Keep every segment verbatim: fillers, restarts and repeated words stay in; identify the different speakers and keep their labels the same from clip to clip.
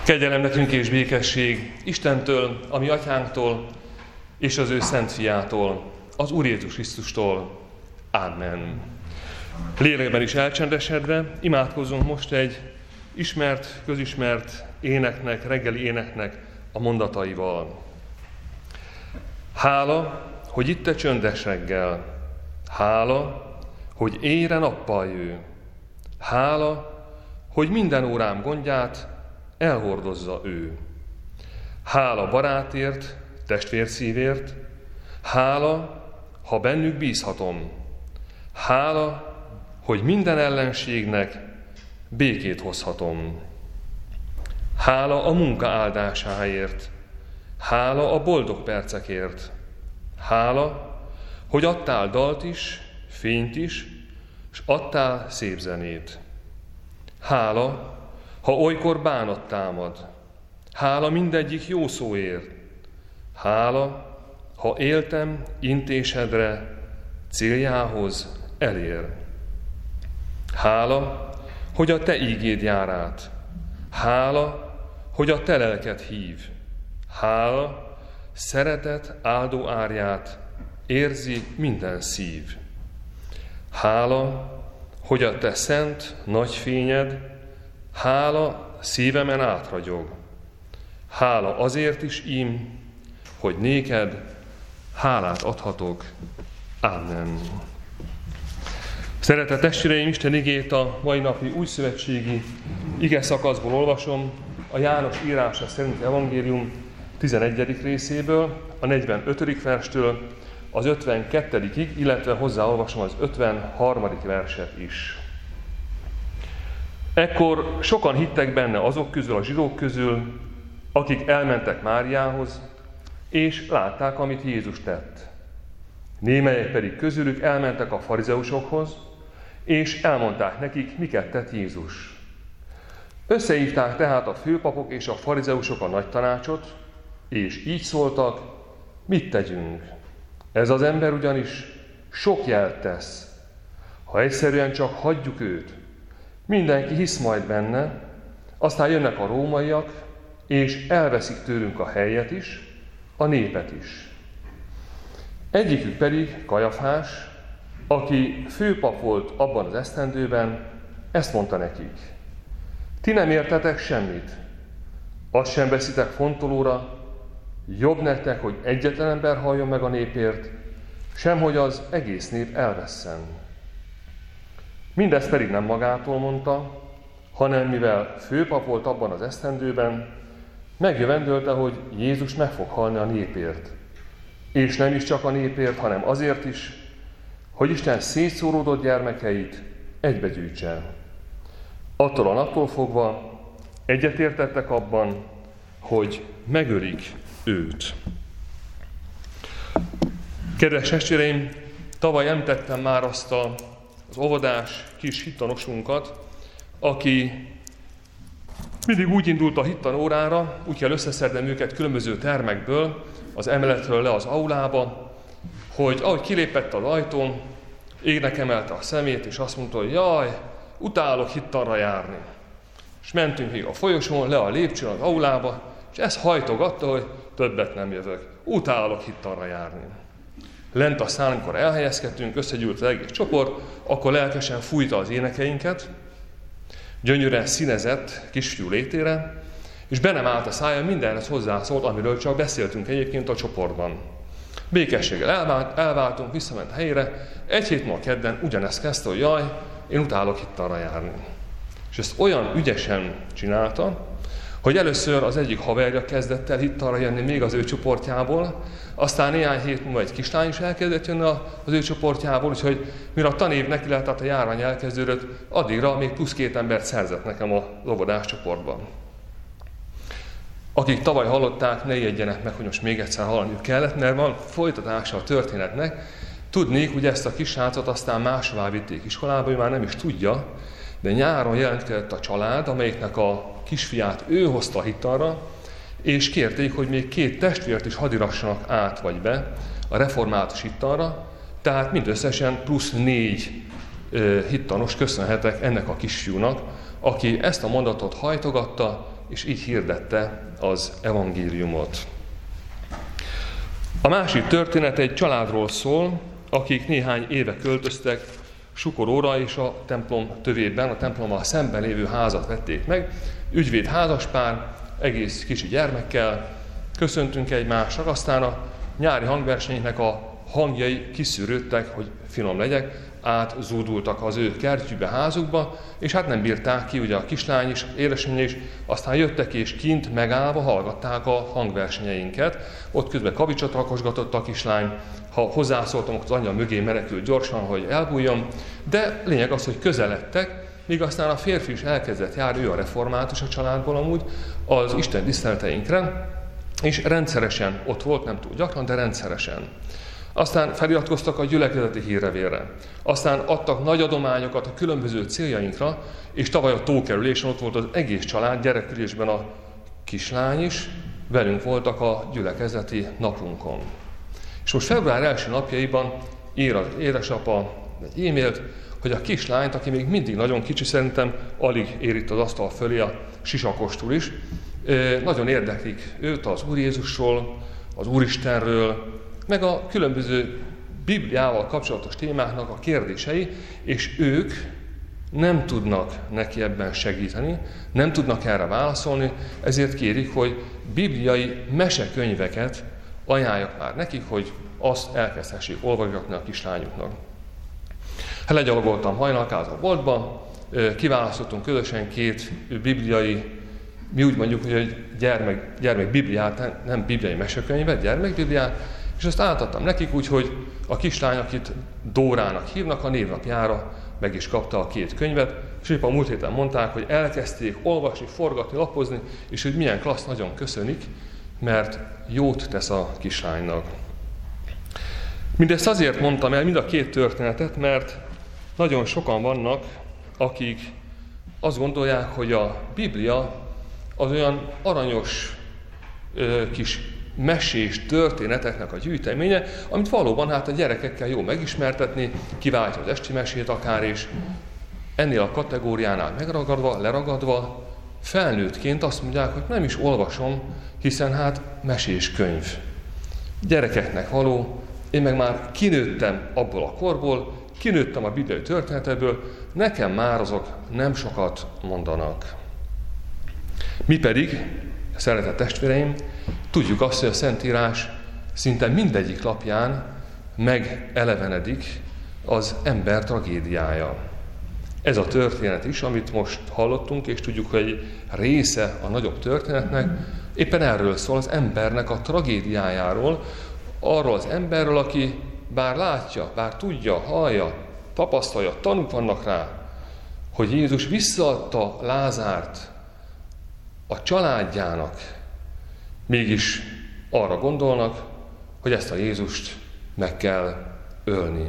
Speaker 1: Kegyelem nekünk és békesség Istentől, a mi atyánktól, és az ő szent fiától, az Úr Jézus Krisztustól. Amen. Lélekben is elcsendesedve imádkozzunk most egy ismert, közismert éneknek, reggeli éneknek a mondataival. Hála, hogy itt a csöndes reggel. Hála, hogy éjre nappal jő. Hála, hogy minden órám gondját elhordozza ő. Hála barátért, testvérszívért, hála, ha bennük bízhatom. Hála, hogy minden ellenségnek békét hozhatom. Hála a munka áldásáért, hála a boldog percekért, hála, hogy adtál dalt is, fényt is, s adtál szép zenét. Hála, ha olykor bánat támad, hála mindegyik jó szóért, hála, ha éltem intésedre, céljához elér. Hála, hogy a te ígéd jár át, hála, hogy a te lelked hív, hála, szeretet áldó árját érzi minden szív. Hála, hogy a te szent nagy fényed, hála szívemen átragyog. Hála azért is ím, hogy néked hálát adhatok. Amen. Szeretett testvéreim, Isten igét a mai napi újszövetségi ige szakaszból olvasom, a János írása szerint evangélium tizenegyedik részéből, a negyvenötödik verstől az ötvenkettedikig, illetve hozzáolvasom az ötvenharmadik verset is. Ekkor sokan hittek benne azok közül, a zsidók közül, akik elmentek Máriához, és látták, amit Jézus tett. Némelyek pedig közülük elmentek a farizeusokhoz, és elmondták nekik, miket tett Jézus. Összehívták tehát a főpapok és a farizeusok a nagy tanácsot, és így szóltak, mit tegyünk? Ez az ember ugyanis sok jelt tesz. Ha egyszerűen csak hagyjuk őt, mindenki hisz majd benne, aztán jönnek a rómaiak, és elveszik tőlünk a helyet is, a népet is. Egyikük pedig, Kajafás, aki főpap volt abban az esztendőben, ezt mondta nekik. Ti nem értetek semmit, azt sem veszitek fontolóra, jobb nektek, hogy egyetlen ember halljon meg a népért, sem hogy az egész nép elvesszen. Mindezt pedig nem magától mondta, hanem mivel főpap volt abban az esztendőben, megjövendölte, hogy Jézus meg fog halni a népért. És nem is csak a népért, hanem azért is, hogy Isten szétszóródott gyermekeit egybegyűjtse. Attól a naptól fogva egyetértettek abban, hogy megölik őt. Kedves testvéreim, tavaly említettem már azt a, az óvodás kis hittanosunkat, aki mindig úgy indult a hittanórára, úgy kell összeszednem őket különböző termekből, az emeletről le az aulába, hogy ahogy kilépett az ajtón, égnek emelte a szemét, és azt mondta, hogy jaj, utálok hittanra járni. És mentünk még a folyosón, le a lépcsőn az aulába, és ezt hajtogatta, hogy többet nem jövök. Utálok hittanra járni. Lent a szán, amikor elhelyezkedtünk, összegyűlt az egész csoport, akkor lelkesen fújta az énekeinket, gyönyörűen színezett kisfiú létére, és be nem állt a szája, mindenhez hozzászólt, amiről csak beszéltünk egyébként a csoportban. Békességgel elvált, elváltunk, visszament helyére, egy hét múlva kedden ugyanezt kezdte, hogy jaj, én utálok hittanra járni. És ezt olyan ügyesen csinálta, hogy először az egyik haverja kezdett el hittanra jönni még az ő csoportjából, aztán néhány hét múlva egy kislány is elkezdett jönni az ő csoportjából, úgyhogy mire a tanév neki lett, tehát a járvány elkezdődött, addigra még plusz két embert szerzett nekem az óvodás csoportban. Akik tavaly hallották, ne ijedjenek meg, hogy most még egyszer hallaniuk kellett, mert van folytatása a történetnek. Tudnék, hogy ezt a kis srácot aztán máshová vitték iskolába, ő már nem is tudja, de nyáron jelentkezett a család, amelyiknek a kisfiát ő hozta hittanra, és kérték, hogy még két testvért is hadirassanak át vagy be a református hittanra, tehát mindösszesen plusz négy uh, hittanos köszönhetek ennek a kisfiúnak, aki ezt a mondatot hajtogatta, és így hirdette az evangéliumot. A másik történet egy családról szól, akik néhány éve költöztek Sukoróra, és a templom tövében, a templommal szemben lévő házat vették meg. Ügyvéd házaspár, egész kicsi gyermekkel, köszöntünk egymásnak, aztán a nyári hangversenynek a hangjai kiszűrődtek, hogy finom legyek, átzúdultak az ő kertjükbe, házukba, és hát nem bírták ki, ugye a kislány is, édesanyja is, aztán jöttek és kint megállva hallgatták a hangversenyeinket. Ott közben kavicsot rakosgatott a kislány, ha hozzászóltam, akkor az anyja mögé menekült gyorsan, hogy elbújjon, de lényeg az, hogy közeledtek, míg aztán a férfi is elkezdett járni, ő a református a családból amúgy, az Isten tiszteleteinkre, és rendszeresen ott volt, nem túl gyakran, de rendszeresen. Aztán feliratkoztak a gyülekezeti hírlevélre. Aztán adtak nagy adományokat a különböző céljainkra, és tavaly a tókerülésen ott volt az egész család, gyerekülésben a kislány is, velünk voltak a gyülekezeti napunkon. És most február első napjaiban ír az édesapa egy e-mailt, hogy a kislányt, aki még mindig nagyon kicsi, szerintem alig ér itt az asztal fölé a sisakostul is, nagyon érdeklik őt az Úr Jézusról, az Úristenről, meg a különböző Bibliával kapcsolatos témáknak a kérdései, és ők nem tudnak neki ebben segíteni, nem tudnak erre válaszolni, ezért kérik, hogy bibliai mesekönyveket ajánljak már nekik, hogy azt elkezdhessék olvasgatni a kislányuknak. Hát legyalogoltam hajnalkát a boltba, kiválasztottunk közösen két bibliai, mi úgy mondjuk, hogy egy gyermek, gyermek bibliát, nem bibliai mesekönyvet, gyermekbibliát, és azt átadtam nekik úgy, hogy a kislány, akit Dórának hívnak, a névnapjára meg is kapta a két könyvet, és épp a múlt héten mondták, hogy elkezdték olvasni, forgatni, lapozni, és hogy milyen klassz, nagyon köszönik, mert jót tesz a kislánynak. Mindezt azért mondtam el, mind a két történetet, mert nagyon sokan vannak, akik azt gondolják, hogy a Biblia az olyan aranyos ö, kis mesés történeteknek a gyűjteménye, amit valóban hát a gyerekekkel jó megismertetni, kiváltja az esti mesét akár, és ennél a kategóriánál megragadva, leragadva, felnőttként azt mondják, hogy nem is olvasom, hiszen hát mesés könyv. Gyerekeknek való, én meg már kinőttem abból a korból, kinőttem a bibliai történetből, nekem már azok nem sokat mondanak. Mi pedig, szeretett testvéreim, tudjuk azt, hogy a Szentírás szinte mindegyik lapján megelevenedik az ember tragédiája. Ez a történet is, amit most hallottunk, és tudjuk, hogy egy része a nagyobb történetnek, éppen erről szól, az embernek a tragédiájáról, arról az emberről, aki bár látja, bár tudja, hallja, tapasztalja, tanúk vannak rá, hogy Jézus visszaadta Lázárt a családjának, mégis arra gondolnak, hogy ezt a Jézust meg kell ölni.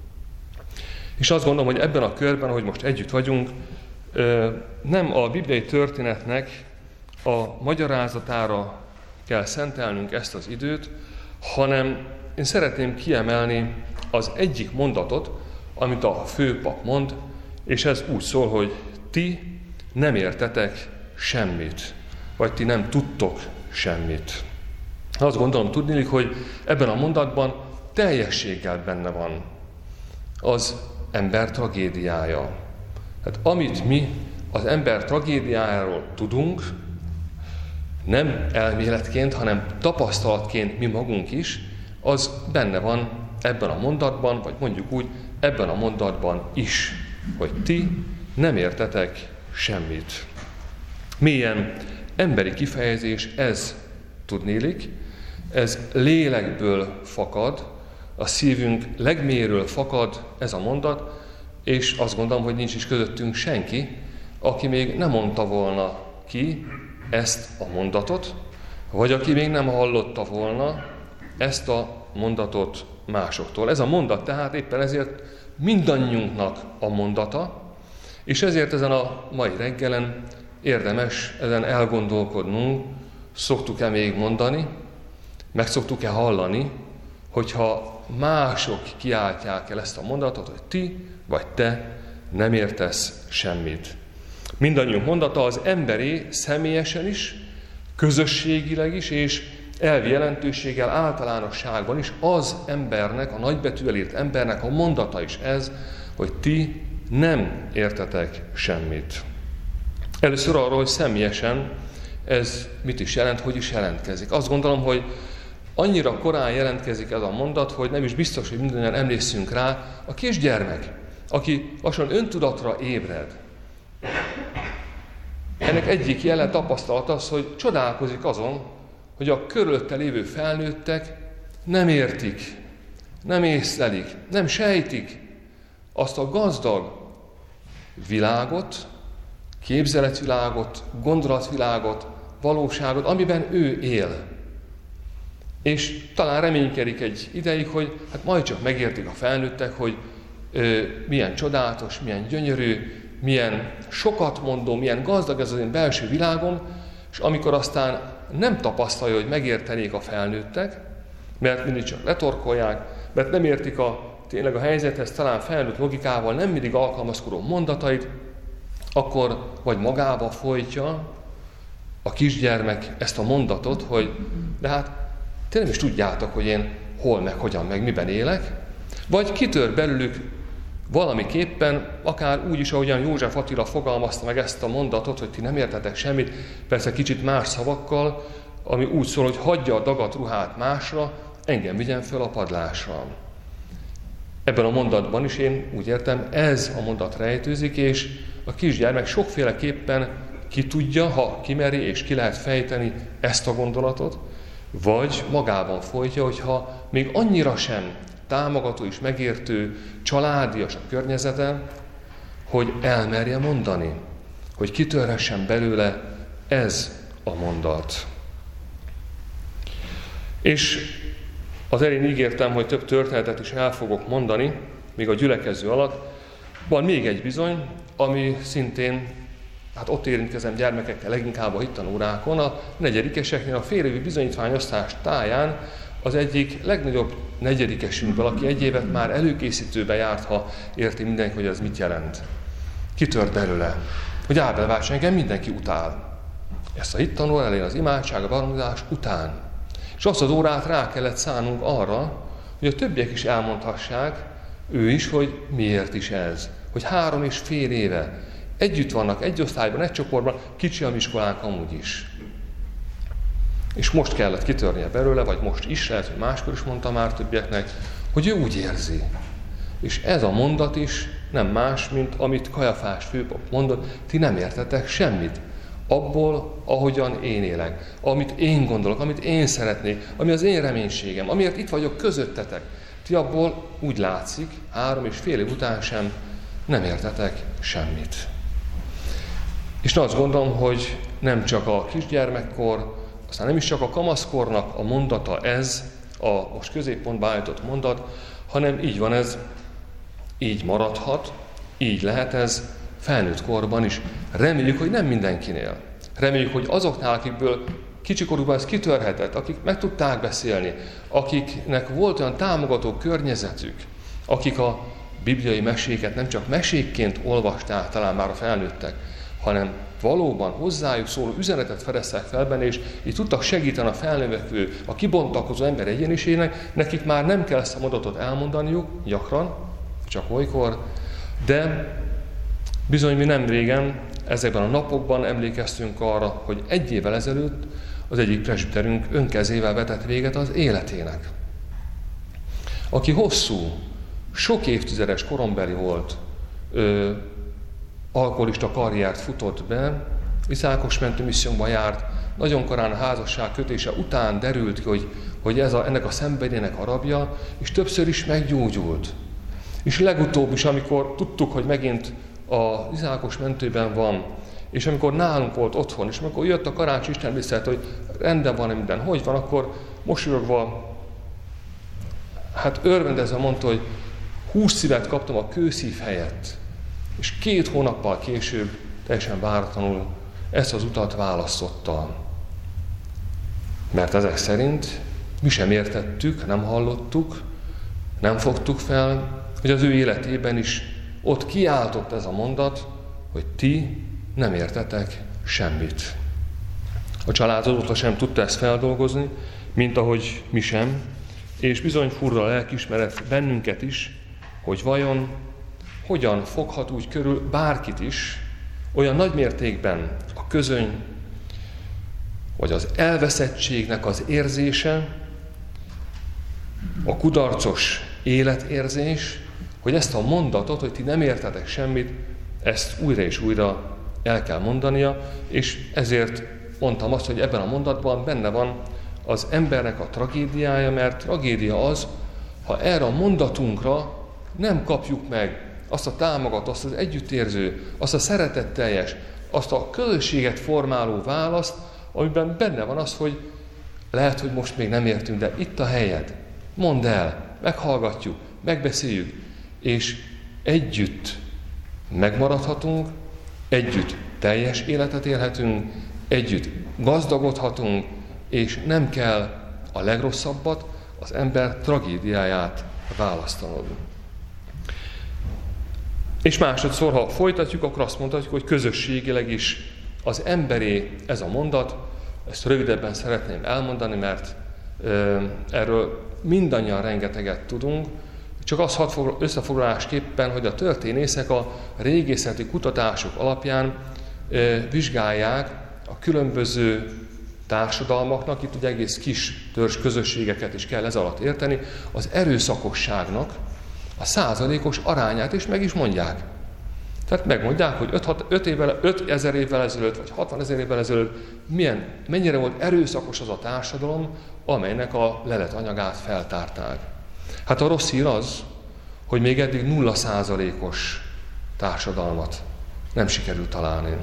Speaker 1: És azt gondolom, hogy ebben a körben, ahogy most együtt vagyunk, nem a bibliai történetnek a magyarázatára kell szentelnünk ezt az időt, hanem én szeretném kiemelni az egyik mondatot, amit a főpap mond, és ez úgy szól, hogy ti nem értetek semmit, vagy ti nem tudtok semmit. Azt gondolom tudniillik, hogy ebben a mondatban teljességgel benne van az ember tragédiája. Hát amit mi az ember tragédiájáról tudunk, nem elméletként, hanem tapasztalatként mi magunk is, az benne van ebben a mondatban, vagy mondjuk úgy, ebben a mondatban is, hogy ti nem értetek semmit. Milyen emberi kifejezés ez, tudnélik, ez lélekből fakad, a szívünk legmélyéről fakad ez a mondat, és azt gondolom, hogy nincs is közöttünk senki, aki még nem mondta volna ki ezt a mondatot, vagy aki még nem hallotta volna ezt a mondatot másoktól. Ez a mondat tehát éppen ezért mindannyiunknak a mondata, és ezért ezen a mai reggelen érdemes ezen elgondolkodnunk, szoktuk-e még mondani, meg szoktuk-e hallani, hogyha mások kiáltják el ezt a mondatot, hogy ti vagy te nem értesz semmit. Mindannyiunk mondata az emberé személyesen is, közösségileg is, és elvi jelentőséggel általánosságban is az embernek, a nagybetűvel írt embernek a mondata is ez, hogy ti nem értetek semmit. Először arról, hogy személyesen ez mit is jelent, hogy is jelentkezik. Azt gondolom, hogy annyira korán jelentkezik ez a mondat, hogy nem is biztos, hogy mindannyian emlékszünk rá. A kisgyermek, aki lassan öntudatra ébred, ennek egyik jelen tapasztalat az, hogy csodálkozik azon, hogy a körülötte lévő felnőttek nem értik, nem észlelik, nem sejtik azt a gazdag világot, képzeletvilágot, gondolatvilágot, valóságot, amiben ő él. És talán reménykedik egy ideig, hogy hát majd csak megértik a felnőttek, hogy ö, milyen csodálatos, milyen gyönyörű, milyen sokat mondó, milyen gazdag ez az én belső világom, és amikor aztán nem tapasztalja, hogy megértenék a felnőttek, mert mindig csak letorkolják, mert nem értik a, tényleg a helyzethez talán felnőtt logikával nem mindig alkalmazkodó mondatait, akkor vagy magába folytja a kisgyermek ezt a mondatot, hogy de hát ti nem is tudjátok, hogy én hol, meg hogyan, meg miben élek, vagy kitör belőlük valamiképpen, akár úgy is, ahogyan József Attila fogalmazta meg ezt a mondatot, hogy ti nem értetek semmit, persze kicsit más szavakkal, ami úgy szól, hogy hagyja a dagat ruhát másra, engem vigyen föl a padlásra. Ebben a mondatban is én úgy értem, ez a mondat rejtőzik, és a kisgyermek sokféleképpen ki tudja, ha kimeri és ki lehet fejteni ezt a gondolatot, vagy magában folytja, hogyha még annyira sem támogató és megértő, családias a környezete, hogy elmerje mondani, hogy kitörhessen belőle ez a mondat. És az elején ígértem, hogy több történetet is el fogok mondani, még a gyülekező alatt. Van még egy bizony, ami szintén, hát ott érintkezem gyermekekkel leginkább a hittanórákon, a negyedikeseknél a félévi bizonyítványosztás táján az egyik legnagyobb negyedikesünkből, aki egy évet már előkészítőbe járt, ha érti mindenki, hogy ez mit jelent. Kitört belőle, hogy Ábelvács, engem mindenki utál. Ezt a hittanó elején az imádság, a barangozás után. És azt az órát rá kellett szánnunk arra, hogy a többiek is elmondhassák, ő is, hogy miért is ez. Hogy három és fél éve együtt vannak, egy osztályban, egy csoportban, kicsi a iskolánk amúgy is. És most kellett kitörnie belőle, vagy most is, lehet, hogy máskor is mondta már többieknek, hogy ő úgy érzi. És ez a mondat is nem más, mint amit Kajafás főpap mondott, ti nem értetek semmit. Abból, ahogyan én élek, amit én gondolok, amit én szeretnék, ami az én reménységem, amiért itt vagyok közöttetek. Ti abból úgy látszik, három és fél év után sem nem értetek semmit. És azt gondolom, hogy nem csak a kisgyermekkor, aztán nem is csak a kamaszkornak a mondata ez, a most középpontba állított mondat, hanem így van ez, így maradhat, így lehet ez felnőtt korban is. Reméljük, hogy nem mindenkinél. Reméljük, hogy azoknál, akikből kicsikorúban ez kitörhetett, akik meg tudták beszélni, akiknek volt olyan támogató környezetük, akik a bibliai meséket nem csak mesékként olvasták talán már a felnőttek, hanem valóban hozzájuk szóló üzenetet fedeztek fel benne, és így tudtak segíteni a felnövekvő, a kibontakozó ember egyéniségnek, nekik már nem kell ezt a mondatot elmondaniuk, gyakran, csak olykor, de bizony mi nem régen, ezekben a napokban emlékeztünk arra, hogy egy évvel ezelőtt az egyik presbiterünk önkezével vetett véget az életének. Aki hosszú, sok évtizedes korombeli volt, ö, alkoholista karriert futott be, Iszákosmentő missziónkban járt, nagyon korán a házasság kötése után derült ki, hogy, hogy ez a, ennek a szenvedélynek a rabja, és többször is meggyógyult. És legutóbb is, amikor tudtuk, hogy megint az Iszákosmentőben van, és amikor nálunk volt otthon, és amikor jött a karácsony Isten tisztelet, hogy rendben van minden, hogy van, akkor mosolyogva, hát örvendezve mondta, hogy húsz szívet kaptam a kőszív helyett. És két hónappal később teljesen váratlanul ezt az utat választotta. Mert ezek szerint mi sem értettük, nem hallottuk, nem fogtuk fel, hogy az ő életében is ott kiáltott ez a mondat, hogy ti nem értetek semmit. A család azóta sem tudta ezt feldolgozni, mint ahogy mi sem, és bizony furra a lelkiismeret bennünket is, hogy vajon hogyan foghat úgy körül bárkit is olyan nagy mértékben a közöny, vagy az elveszettségnek az érzése, a kudarcos életérzés, hogy ezt a mondatot, hogy ti nem értetek semmit, ezt újra és újra el kell mondania, és ezért mondtam azt, hogy ebben a mondatban benne van az embernek a tragédiája, mert tragédia az, ha erre a mondatunkra nem kapjuk meg azt a támogatót, azt az együttérző, azt a szeretetteljes, azt a közösséget formáló választ, amiben benne van az, hogy lehet, hogy most még nem értünk, de itt a helyed. Mondd el, meghallgatjuk, megbeszéljük, és együtt megmaradhatunk, együtt teljes életet élhetünk, együtt gazdagodhatunk, és nem kell a legrosszabbat, az ember tragédiáját választanod. És másodszor, ha folytatjuk, akkor azt mondhatjuk, hogy közösségileg is az emberé ez a mondat, ezt rövidebben szeretném elmondani, mert ö, erről mindannyian rengeteget tudunk, csak azt hadd összefoglalásképpen, hogy a történészek a régészeti kutatások alapján ö, vizsgálják a különböző társadalmaknak, itt ugye egész kis törzs közösségeket is kell ez alatt érteni, az erőszakosságnak a százalékos arányát is meg is mondják. Tehát megmondják, hogy öt ezer évvel ezelőtt, vagy hatvan ezer évvel ezelőtt milyen, mennyire volt erőszakos az a társadalom, amelynek a leletanyagát feltárták. Hát a rossz hír az, hogy még eddig nulla százalékos társadalmat nem sikerült találni.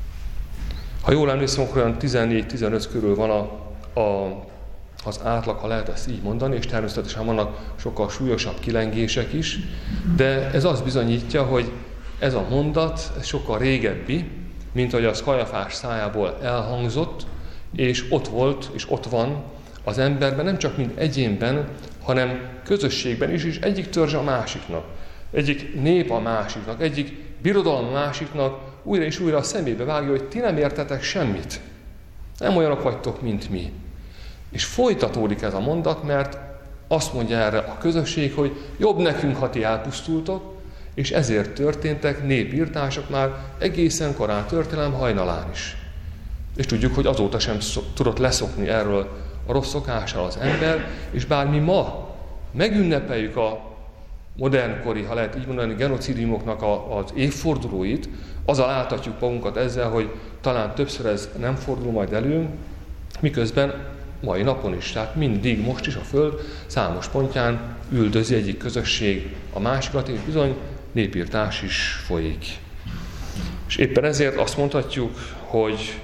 Speaker 1: Ha jól emlékszem, akkor olyan tizennégy-tizenöt körül van a, a, az átlag, ha lehet ezt így mondani, és természetesen vannak sokkal súlyosabb kilengések is, de ez azt bizonyítja, hogy ez a mondat ez sokkal régebbi, mint ahogy az Kajafás szájából elhangzott, és ott volt, és ott van az emberben, nem csak mint egyénben, hanem közösségben is, és egyik törzs a másiknak, egyik nép a másiknak, egyik birodalom a másiknak, újra és újra a szemébe vágja, hogy ti nem értetek semmit. Nem olyanok vagytok, mint mi. És folytatódik ez a mondat, mert azt mondja erre a közösség, hogy jobb nekünk, ha ti elpusztultok, és ezért történtek népírtások már egészen korán történelem hajnalán is. És tudjuk, hogy azóta sem tudott leszokni erről a rossz szokással az ember, és bár mi ma megünnepeljük a modernkori, ha lehet így mondani, genocidiumoknak a, az évfordulóit, azzal áltatjuk magunkat ezzel, hogy talán többször ez nem fordul majd elő, miközben mai napon is, tehát mindig, most is a Föld számos pontján üldözi egyik közösség a másikat, és bizony népírtás is folyik. És éppen ezért azt mondhatjuk, hogy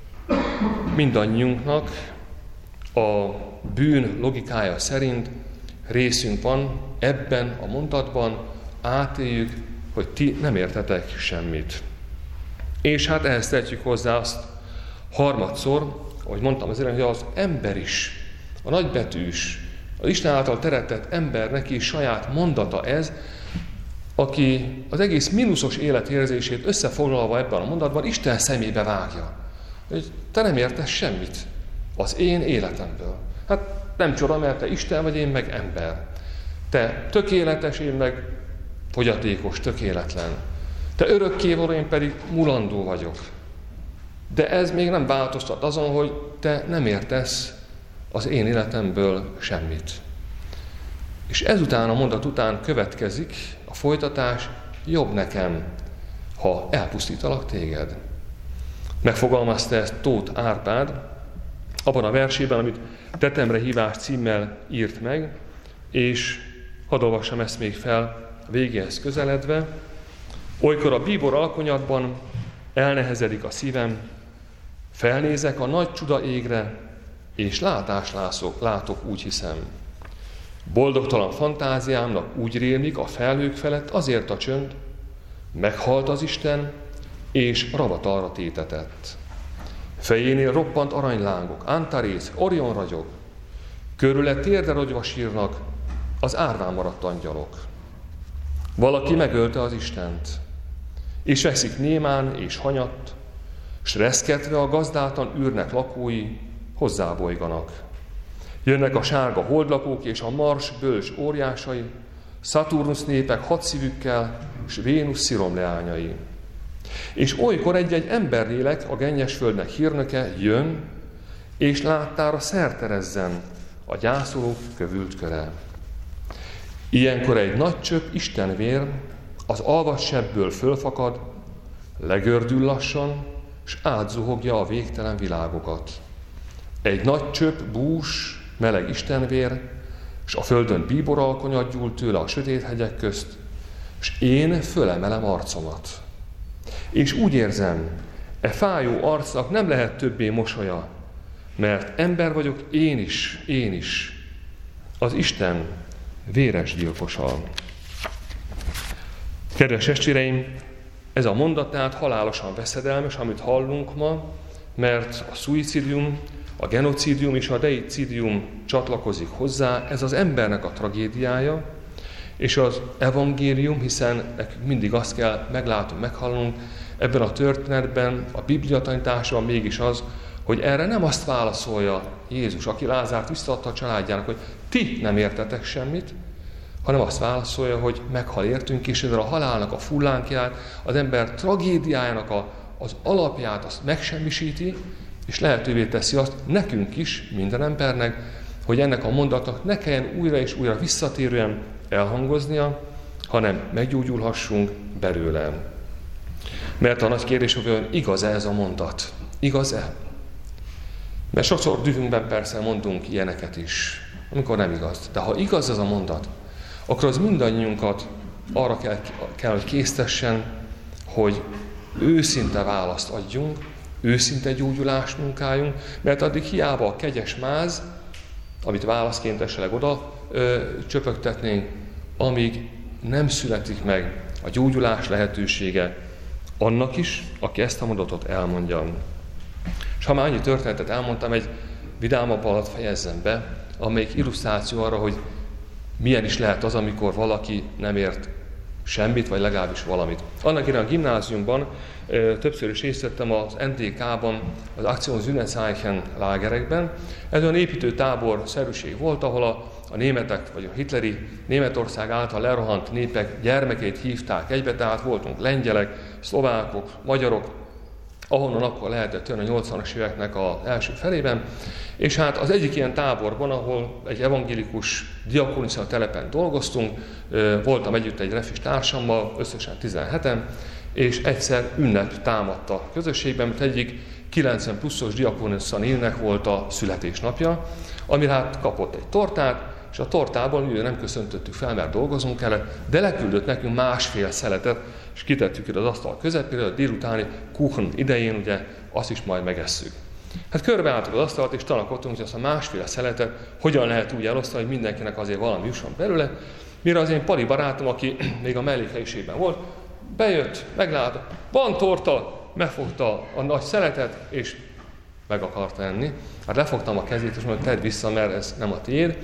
Speaker 1: mindannyiunknak a bűn logikája szerint részünk van ebben a mondatban, átéljük, hogy ti nem értetek semmit. És hát ehhez tehetjük hozzá azt harmadszor, ahogy mondtam azért, hogy az ember is, a nagybetűs, az Isten által teremtett ember neki saját mondata ez, aki az egész mínuszos életérzését összefoglalva ebben a mondatban Isten szemébe vágja. Hogy te nem értesz semmit az én életemből. Hát nem csoda, mert te Isten vagy, én meg ember. Te tökéletes, én meg fogyatékos, tökéletlen. Te örökkévaló, én pedig mulandó vagyok. De ez még nem változtat azon, hogy te nem értesz az én életemből semmit. És ezután, a mondat után következik a folytatás, jobb nekem, ha elpusztítalak téged. Megfogalmazta ezt Tóth Árpád abban a versében, amit Tetemre hívás címmel írt meg, és hadd olvassam ezt még fel a végéhez közeledve. Olykor a bíbor alkonyatban elnehezedik a szívem, felnézek a nagy csuda égre, és látást lászok, látok, úgy hiszem. Boldogtalan fantáziámnak úgy rémlik a felhők felett azért a csönd, meghalt az Isten, és ravatalra tétetett. Fejénél roppant aranylángok, Antarész, Orion ragyog, körüle térdre rogyva sírnak az árván maradt angyalok. Valaki megölte az Istent, és veszik némán és hanyatt, s reszketve a gazdátlan űrnek lakói hozzábolyganak. Jönnek a sárga holdlakók és a Mars bölcs óriásai, Szaturnusz népek hadszívükkel, s Vénusz sziromleányai. És olykor egy-egy emberlélek, a gennyes földnek hírnöke jön, és láttára szerterezzen a gyászolók kövült köre. Ilyenkor egy nagy csöpp istenvér az alvassebből fölfakad, legördül lassan, s átzuhogja a végtelen világokat. Egy nagy csöpp bús, meleg istenvér, s a földön bíboralkonyat gyúl tőle a sötét hegyek közt, s én fölemelem arcomat. És úgy érzem, e fájó arcnak nem lehet többé mosolya, mert ember vagyok én is, én is, az Isten véres gyilkosa. Kedves testvéreim, ez a mondat tehát halálosan veszedelmes, amit hallunk ma, mert a szuicidium, a genocidium és a deicidium csatlakozik hozzá, ez az embernek a tragédiája, és az evangélium, hiszen nekünk mindig azt kell meglátunk, meghallunk, ebben a történetben, a Biblia tanításban mégis az, hogy erre nem azt válaszolja Jézus, aki Lázárt visszaadta a családjának, hogy ti nem értetek semmit, hanem azt válaszolja, hogy meghal értünk, és ezzel a halálnak a fullánkját, az ember tragédiájának a, az alapját azt megsemmisíti, és lehetővé teszi azt nekünk is, minden embernek, hogy ennek a mondatnak ne kelljen újra és újra visszatérően elhangoznia, hanem meggyógyulhassunk belőle. Mert a nagy kérdés, hogy igaz-e ez a mondat? Igaz-e? Mert sokszor dühünkben persze mondunk ilyeneket is, amikor nem igaz. De ha igaz ez a mondat, akkor az mindannyiunkat arra kell, kell hogy késztessen, hogy őszinte választ adjunk, őszinte gyógyulás munkáljunk, mert addig hiába a kegyes máz, amit válaszként esetleg oda ö, csöpögtetnénk, amíg nem születik meg a gyógyulás lehetősége annak is, aki ezt a mondatot elmondja. És ha már annyi történetet elmondtam, egy vidámabb alatt fejezzem be, amelyik illusztráció arra, hogy milyen is lehet az, amikor valaki nem ért semmit, vagy legalábbis valamit. Annak idején a gimnáziumban ö, többször is részt vettem az en té ká-ban, az Aktion Sühnezeichen lágerekben. Ez olyan építőtábor szerűség volt, ahol a, a németek, vagy a hitleri Németország által lerohant népek gyermekeit hívták egybe, tehát voltunk lengyelek, szlovákok, magyarok, ahonnan akkor lehetett jönni a nyolcvanas éveknek az első felében, és hát az egyik ilyen táborban, ahol egy evangélikus diakónia telepen dolgoztunk, voltam együtt egy refis társammal, összesen tizenheten, és egyszer ünnep támadt a közösségben, mert egyik kilencven pluszos diakónia nőnek volt a születésnapja, amire hát kapott egy tortát, és a tortából ugye nem köszöntöttük fel, mert dolgozunk kellett, de leküldött nekünk másfél szeletet, és kitettük ide az asztal közepére, a délutáni kuchen idején, ugye azt is majd megesszük. Hát körbeálltuk az asztalt, és tanakodtunk, hogy azt a másfél szeletet hogyan lehet úgy elosztani, hogy mindenkinek azért valami jusson belőle. Mire az én pali barátom, aki még a mellékhelyiségben volt, bejött, meglátta, van torta, megfogta a nagy szeletet, és meg akarta enni. Hát lefogtam a kezét, és mondom, tedd vissza, mert ez nem a tiéd.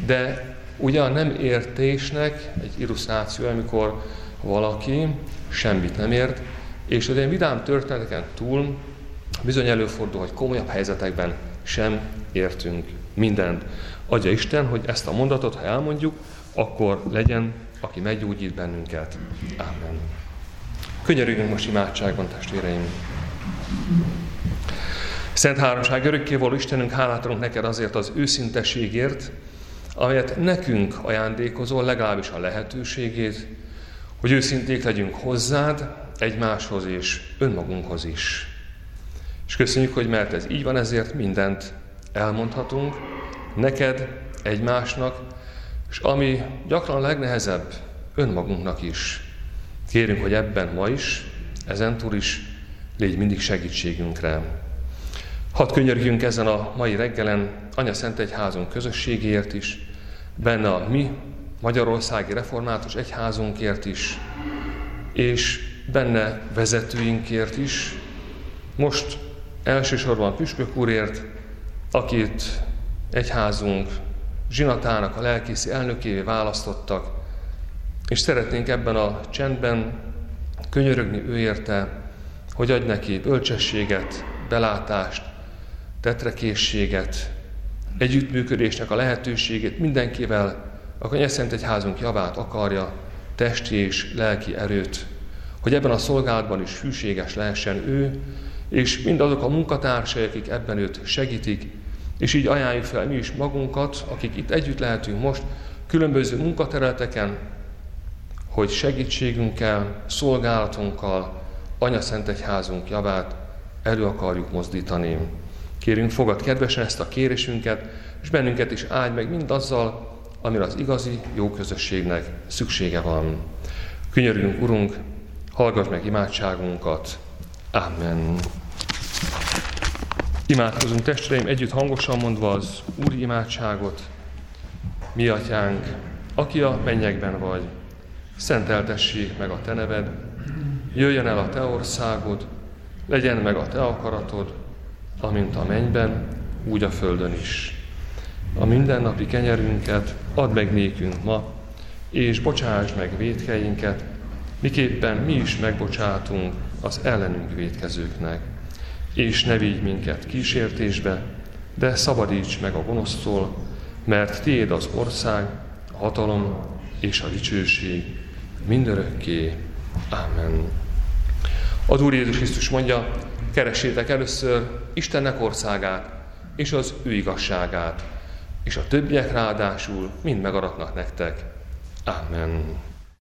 Speaker 1: De ugye a nem értésnek egy illusztráció, amikor valaki semmit nem ért, és az ilyen vidám történeteken túl bizony előfordul, hogy komolyabb helyzetekben sem értünk mindent. Adja Isten, hogy ezt a mondatot, ha elmondjuk, akkor legyen, aki meggyógyít bennünket. Ámen. Könyörüljünk most imádságban, testvéreim! Szent Háromság, örökkévaló Istenünk, hálát adunk neked azért az őszinteségért, amelyet nekünk ajándékozol, legalábbis a lehetőségét, hogy őszinték legyünk hozzád, egymáshoz és önmagunkhoz is. És köszönjük, hogy mert ez így van, ezért mindent elmondhatunk, neked, egymásnak, és ami gyakran a legnehezebb, önmagunknak is. Kérünk, hogy ebben ma is, ezentúl is légy mindig segítségünkre. Hadd könyörgjünk ezen a mai reggelen Anya Szent Egyházunk közösségéért is, benne a mi Magyarországi Református Egyházunkért is, és benne vezetőinkért is, most elsősorban Püspök úrért, akit egyházunk zsinatának a lelkészi elnökévé választottak, és szeretnénk ebben a csendben könyörögni ő érte, hogy adj neki bölcsességet, belátást, tetrekészséget, együttműködésnek a lehetőségét mindenkivel, aki a Szentegyházunk javát akarja, testi és lelki erőt, hogy ebben a szolgálatban is hűséges lehessen ő, és mindazok a munkatársai, akik ebben őt segítik, és így ajánljuk fel mi is magunkat, akik itt együtt lehetünk most, különböző munkaterületeken, hogy segítségünkkel, szolgálatunkkal Anya Szentegyházunk javát elő akarjuk mozdítani. Kérünk, fogad kedvesen ezt a kérésünket, és bennünket is áldj meg mindazzal, amire az igazi jó közösségnek szüksége van. Könyörüljünk, Urunk, hallgass meg imádságunkat. Amen. Imádkozunk, testvéreim, együtt hangosan mondva az Úri imádságot. Mi atyánk, aki a mennyekben vagy, szenteltessék meg a te neved, jöjjön el a te országod, legyen meg a te akaratod, amint a mennyben, úgy a földön is. A mindennapi kenyerünket add meg nékünk ma, és bocsáss meg vétkeinket, miképpen mi is megbocsátunk az ellenünk vétkezőknek. És ne vigy minket kísértésbe, de szabadíts meg a gonosztól, mert tiéd az ország, a hatalom és a dicsőség mindörökké. Amen. Az Úr Jézus Krisztus mondja, keressétek először Istennek országát és az ő igazságát, és a többiek ráadásul mind megadatnak nektek. Amen.